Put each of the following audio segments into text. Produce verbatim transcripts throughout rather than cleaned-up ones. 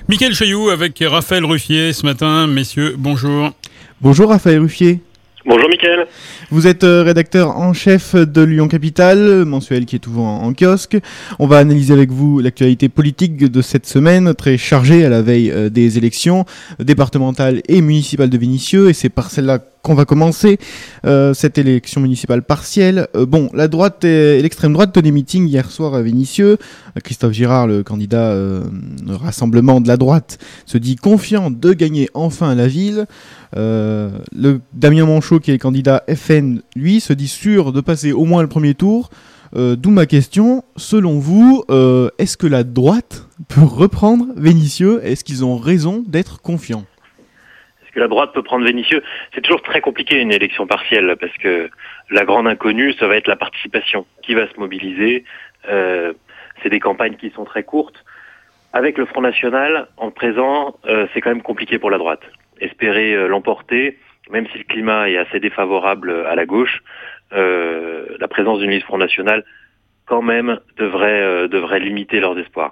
Mickaël Chailloux avec Raphaël Ruffier ce matin. Messieurs, bonjour. Bonjour Raphaël Ruffier. Bonjour Mickaël. Vous êtes euh, rédacteur en chef de Lyon Capitale, mensuel qui est toujours en, en kiosque. On va analyser avec vous l'actualité politique de cette semaine, très chargée à la veille euh, des élections départementales et municipales de Vénissieux. Et c'est par celle-là qu'on va commencer, euh, cette élection municipale partielle. Euh, bon, la droite et, et l'extrême droite tenaient meeting hier soir à Vénissieux. Christophe Girard, le candidat euh, rassemblement de la droite, se dit confiant de gagner enfin la ville. Euh, le Damien Manchot, qui est le candidat F N, lui, se dit sûr de passer au moins le premier tour. Euh, d'où ma question, selon vous, euh, est-ce que la droite peut reprendre Vénissieux ? Est-ce qu'ils ont raison d'être confiants ? Est-ce que la droite peut prendre Vénissieux ? C'est toujours très compliqué une élection partielle, parce que la grande inconnue, ça va être la participation. Qui va se mobiliser ? euh, C'est des campagnes qui sont très courtes. Avec le Front National, en présent, euh, c'est quand même compliqué pour la droite. Espérer euh, l'emporter, même si le climat est assez défavorable à la gauche, euh, la présence d'une liste Front National, quand même, devrait, euh, devrait limiter leurs espoirs.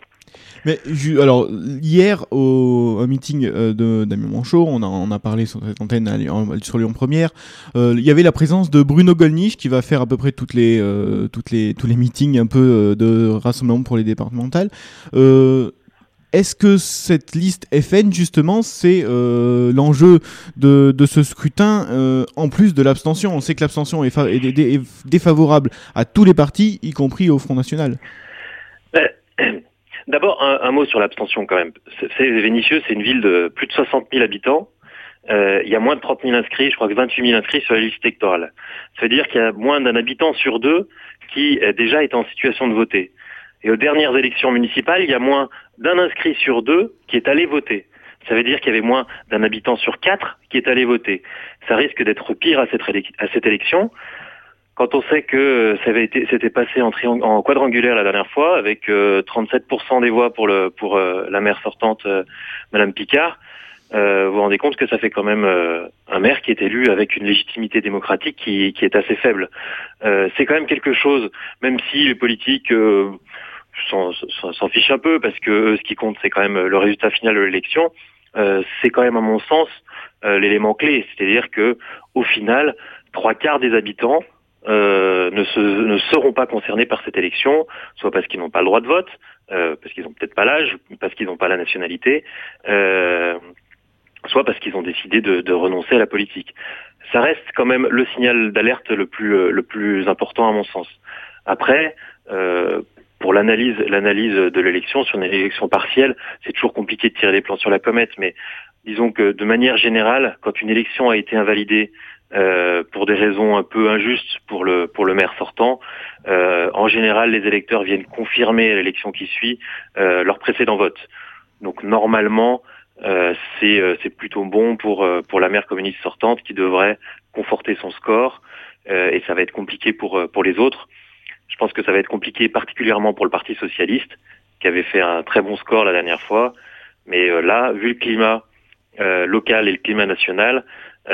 Mais alors hier au un meeting euh, de Damien Manchot, on a on a parlé sur cette antenne à Lyon, sur Lyon Première, euh, il y avait la présence de Bruno Gollnisch qui va faire à peu près toutes les euh, toutes les tous les meetings un peu euh, de rassemblement pour les départementales. Euh, Est-ce que cette liste F N, justement, c'est euh, l'enjeu de, de ce scrutin, euh, en plus de l'abstention ? On sait que l'abstention est, fa- est, dé- est défavorable à tous les partis, y compris au Front National. Euh, D'abord, un, un mot sur l'abstention quand même. C'est, c'est, Vénissieux, c'est une ville de plus de soixante mille habitants. Euh, il y a moins de trente mille inscrits, je crois que vingt-huit mille inscrits sur la liste électorale. Ça veut dire qu'il y a moins d'un habitant sur deux qui euh, déjà est en situation de voter. Et aux dernières élections municipales, il y a moins d'un inscrit sur deux qui est allé voter. Ça veut dire qu'il y avait moins d'un habitant sur quatre qui est allé voter. Ça risque d'être pire à cette, élec- à cette élection. Quand on sait que ça avait été, c'était passé en, triang- en quadrangulaire la dernière fois, avec euh, trente-sept pour cent des voix pour, le, pour euh, la maire sortante, euh, Madame Picard, euh, vous vous rendez compte que ça fait quand même euh, un maire qui est élu avec une légitimité démocratique qui, qui est assez faible. Euh, c'est quand même quelque chose, même si les politiques euh, s'en, s'en, s'en fichent un peu, parce que eux, ce qui compte, c'est quand même le résultat final de l'élection. Euh, c'est quand même, à mon sens, euh, l'élément clé. C'est-à-dire que, au final, trois quarts des habitants Euh, ne, se, ne seront pas concernés par cette élection, soit parce qu'ils n'ont pas le droit de vote, euh, parce qu'ils n'ont peut-être pas l'âge, parce qu'ils n'ont pas la nationalité, euh, soit parce qu'ils ont décidé de, de renoncer à la politique. Ça reste quand même le signal d'alerte le plus, le plus important à mon sens. Après, euh, pour l'analyse, l'analyse de l'élection, sur une élection partielle, c'est toujours compliqué de tirer des plans sur la comète, mais disons que de manière générale, quand une élection a été invalidée Euh, pour des raisons un peu injustes pour le pour le maire sortant, euh, en général, les électeurs viennent confirmer à l'élection qui suit euh, leur précédent vote. Donc normalement, euh, c'est euh, c'est plutôt bon pour euh, pour la maire communiste sortante qui devrait conforter son score, euh, et ça va être compliqué pour euh, pour les autres. Je pense que ça va être compliqué particulièrement pour le Parti socialiste qui avait fait un très bon score la dernière fois, mais euh, là, vu le climat euh, local et le climat national,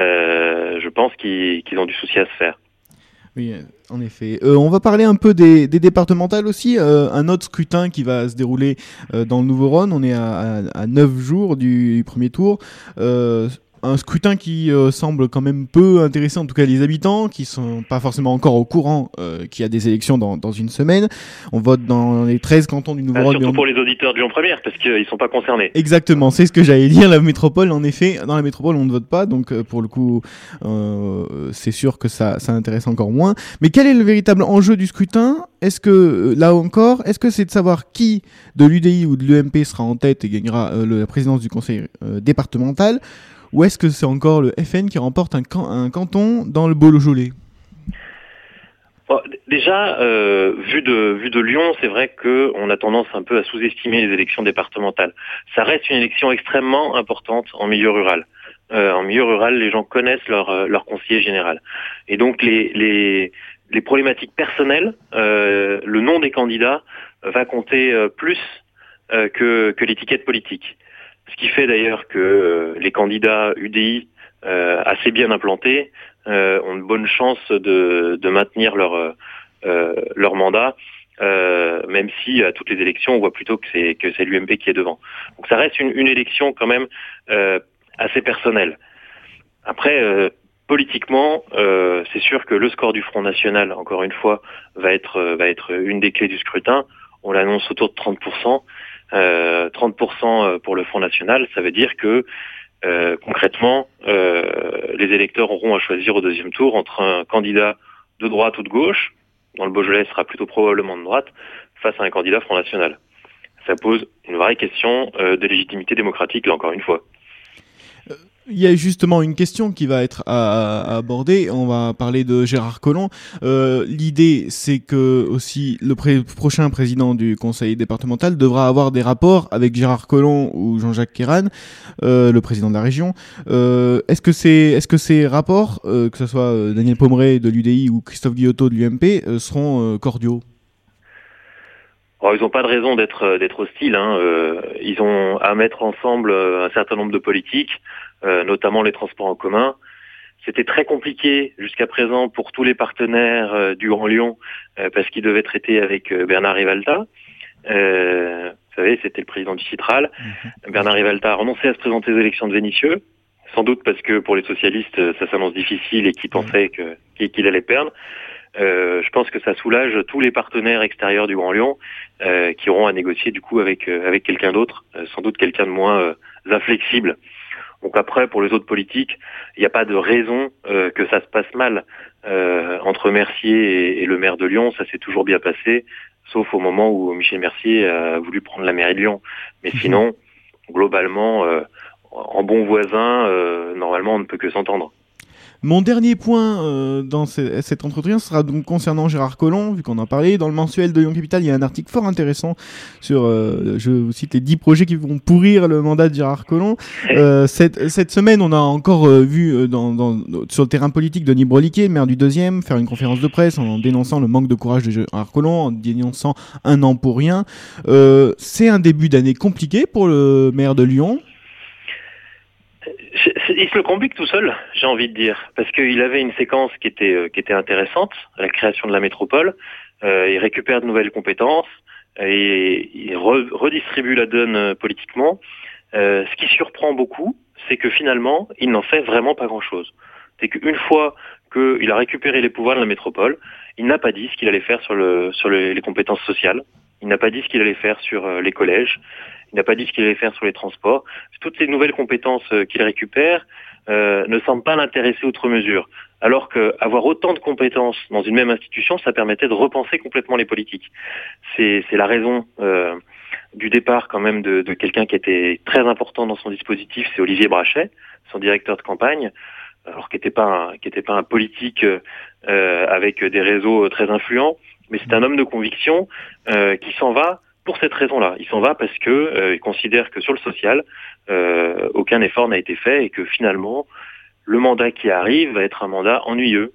Euh, je pense qu'ils, qu'ils ont du souci à se faire. Oui, en effet. Euh, on va parler un peu des, des départementales aussi. Euh, un autre scrutin qui va se dérouler euh, dans le Nouveau-Rhône. On est à, à, à neuf jours du, du premier tour. Euh, un scrutin qui euh, semble quand même peu intéresser en tout cas les habitants, qui sont pas forcément encore au courant euh, qu'il y a des élections dans, dans une semaine. On vote dans les treize cantons du Nouveau-Rhône. Ah, surtout on... pour les auditeurs de Lyon Première, parce qu'ils sont pas concernés. Exactement, c'est ce que j'allais dire. La métropole, en effet, dans la métropole, on ne vote pas, donc euh, pour le coup, euh, c'est sûr que ça, ça intéresse encore moins. Mais quel est le véritable enjeu du scrutin ? Est-ce que, euh, là encore, est-ce que c'est de savoir qui de l'U D I ou de l'U M P sera en tête et gagnera euh, le, la présidence du conseil euh, départemental ? Ou est-ce que c'est encore le F N qui remporte un, can- un canton dans le Beaujolais ? Bon, déjà, euh, vu de vu de Lyon, c'est vrai qu'on a tendance un peu à sous-estimer les élections départementales. Ça reste une élection extrêmement importante en milieu rural. Euh, en milieu rural, les gens connaissent leur leur conseiller général, et donc les les les problématiques personnelles, euh, le nom des candidats va compter euh, plus euh, que que l'étiquette politique. Ce qui fait d'ailleurs que euh, les candidats U D I euh, assez bien implantés euh, ont de bonnes chances de, de maintenir leur, euh, leur mandat euh, même si à toutes les élections, on voit plutôt que c'est que c'est l'U M P qui est devant. Donc ça reste une, une élection quand même euh, assez personnelle. Après, euh, politiquement, euh, c'est sûr que le score du Front National, encore une fois, va être va être une des clés du scrutin. On l'annonce autour de trente pour cent. Euh, trente pour cent pour le Front National, ça veut dire que euh, concrètement, euh, les électeurs auront à choisir au deuxième tour entre un candidat de droite ou de gauche, dans le Beaujolais sera plutôt probablement de droite, face à un candidat Front National. Ça pose une vraie question euh, de légitimité démocratique, là encore une fois. Il y a justement une question qui va être à, à aborder. On va parler de Gérard Collomb. Euh, l'idée, c'est que aussi le pré- prochain président du conseil départemental devra avoir des rapports avec Gérard Collomb ou Jean-Jacques Kéran, euh, le président de la région. Euh, est-ce que c'est, est-ce que ces rapports, euh, que ce soit euh, Daniel Pommeret de l'U D I ou Christophe Guillotot de l'U M P, euh, seront euh, cordiaux? Alors, ils n'ont pas de raison d'être d'être hostiles. Hein. Euh, ils ont à mettre ensemble un certain nombre de politiques, euh, notamment les transports en commun. C'était très compliqué jusqu'à présent pour tous les partenaires euh, du Grand Lyon euh, parce qu'ils devaient traiter avec euh, Bernard Rivalta. Euh, vous savez, c'était le président du Citral. Mmh. Bernard Rivalta a renoncé à se présenter aux élections de Vénissieux, sans doute parce que pour les socialistes, ça s'annonce difficile et qu'ils pensaient que, qu'il allait perdre. Euh, je pense que ça soulage tous les partenaires extérieurs du Grand Lyon euh, qui auront à négocier du coup avec euh, avec quelqu'un d'autre, euh, sans doute quelqu'un de moins euh, inflexible. Donc après, pour les autres politiques, il n'y a pas de raison euh, que ça se passe mal euh, entre Mercier et, et le maire de Lyon. Ça s'est toujours bien passé, sauf au moment où Michel Mercier a voulu prendre la mairie de Lyon. Mais sinon, globalement, euh, en bon voisin, euh, normalement, on ne peut que s'entendre. Mon dernier point euh, dans ce, cet entretien sera donc concernant Gérard Collomb, vu qu'on en parlait. Dans le mensuel de Lyon Capitale, il y a un article fort intéressant sur, euh, je vous cite, les dix projets qui vont pourrir le mandat de Gérard Collomb. Euh, cette, cette semaine, on a encore euh, vu euh, dans, dans, sur le terrain politique Denis Broliquet, maire du deuxième, faire une conférence de presse en dénonçant le manque de courage de Gérard Collomb, en dénonçant un an pour rien. Euh, c'est un début d'année compliqué pour le maire de Lyon. Il se le complique tout seul, j'ai envie de dire, parce qu'il avait une séquence qui était euh, qui était intéressante, la création de la métropole. Euh, il récupère de nouvelles compétences et il re- redistribue la donne euh, politiquement. Euh, ce qui surprend beaucoup, c'est que finalement, il n'en fait vraiment pas grand-chose. C'est qu'une fois qu'il a récupéré les pouvoirs de la métropole, il n'a pas dit ce qu'il allait faire sur le sur le, les compétences sociales. Il n'a pas dit ce qu'il allait faire sur euh, les collèges. Il n'a pas dit ce qu'il allait faire sur les transports. Toutes ces nouvelles compétences euh, qu'il récupère euh, ne semblent pas l'intéresser outre mesure. Alors qu'avoir autant de compétences dans une même institution, ça permettait de repenser complètement les politiques. C'est, c'est la raison euh, du départ quand même de, de quelqu'un qui était très important dans son dispositif, c'est Olivier Brachet, son directeur de campagne, alors qui n'était pas un, qui était pas un politique euh, avec des réseaux très influents, mais c'est un homme de conviction euh, qui s'en va pour cette raison-là. Il s'en va parce que euh, il considère que sur le social, euh, aucun effort n'a été fait et que finalement, le mandat qui arrive va être un mandat ennuyeux.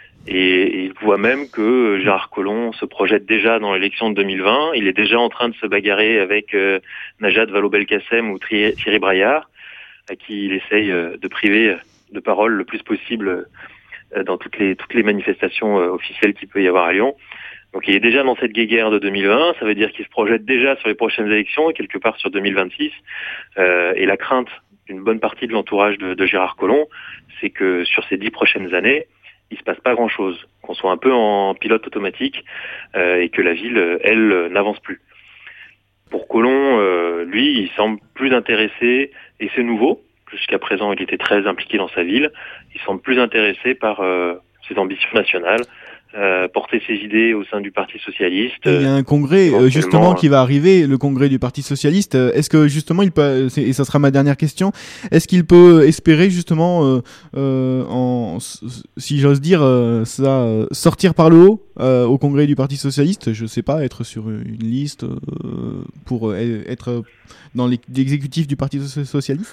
Et, et il voit même que Gérard Collomb se projette déjà dans l'élection de deux mille vingt. Il est déjà en train de se bagarrer avec euh, Najat Vallaud-Belkacem ou Thierry, Thierry Braillard, à qui il essaye euh, de priver de parole le plus possible euh, dans toutes les toutes les manifestations euh, officielles qu'il peut y avoir à Lyon. Donc il est déjà dans cette guéguerre de deux mille vingt, ça veut dire qu'il se projette déjà sur les prochaines élections et quelque part sur deux mille vingt-six. Euh, et la crainte d'une bonne partie de l'entourage de, de Gérard Collomb, c'est que sur ces dix prochaines années, il se passe pas grand-chose, qu'on soit un peu en pilote automatique euh, et que la ville, elle, n'avance plus. Pour Collomb, euh, lui, il semble plus intéressé, et c'est nouveau, jusqu'à présent il était très impliqué dans sa ville, il semble plus intéressé par euh, ses ambitions nationales, Euh, porter ses idées au sein du Parti Socialiste. Il y a un congrès euh, justement qui va arriver, le congrès du Parti Socialiste. Est-ce que justement il peut, et ça sera ma dernière question, est-ce qu'il peut espérer justement, euh, euh, en, si j'ose dire, euh, ça, euh, sortir par le haut euh, au congrès du Parti Socialiste, je sais pas, être sur une liste euh, pour euh, être dans l'exécutif du Parti Socialiste?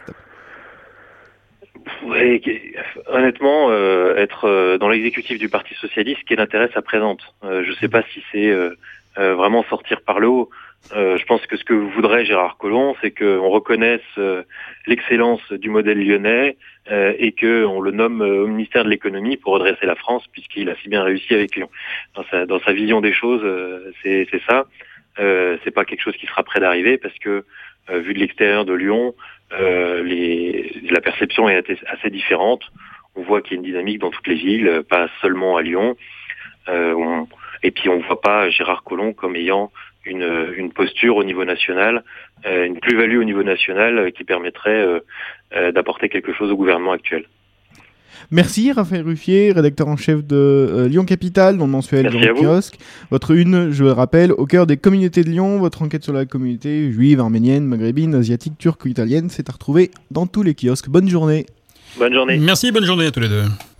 Ouais, honnêtement, euh, être euh, dans l'exécutif du Parti Socialiste, quel intérêt ça présente? euh, Je ne sais pas si c'est euh, euh, vraiment sortir par le haut. Euh, je pense que ce que voudrait Gérard Collomb, c'est qu'on reconnaisse euh, l'excellence du modèle lyonnais euh, et qu'on le nomme euh, au ministère de l'économie pour redresser la France, puisqu'il a si bien réussi avec Lyon. Dans sa, dans sa vision des choses, euh, c'est, c'est ça. Euh, c'est pas quelque chose qui sera près d'arriver, parce que euh, vu de l'extérieur de Lyon, euh, les, la perception est assez différente. On voit qu'il y a une dynamique dans toutes les villes, pas seulement à Lyon. Euh, on, et puis on ne voit pas Gérard Collomb comme ayant une, une posture au niveau national, euh, une plus-value au niveau national euh, qui permettrait euh, euh, d'apporter quelque chose au gouvernement actuel. Merci Raphaël Ruffier, rédacteur en chef de euh, Lyon Capitale, dans le mensuel Merci Grand Kiosque. Votre une, je le rappelle, au cœur des communautés de Lyon. Votre enquête sur la communauté juive, arménienne, maghrébine, asiatique, turque ou italienne, c'est à retrouver dans tous les kiosques. Bonne journée. Bonne journée. Merci, bonne journée à tous les deux.